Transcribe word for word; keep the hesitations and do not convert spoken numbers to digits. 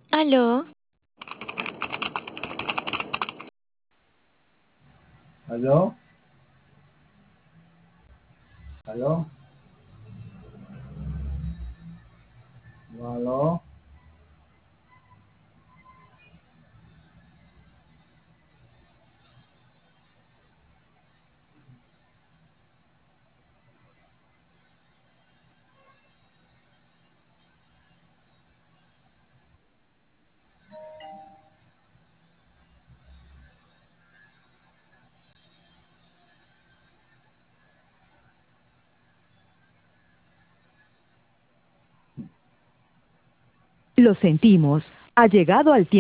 Aló, ¿Aló? ¿Aló? ¿Aló? Lo sentimos, ha llegado al tiempo.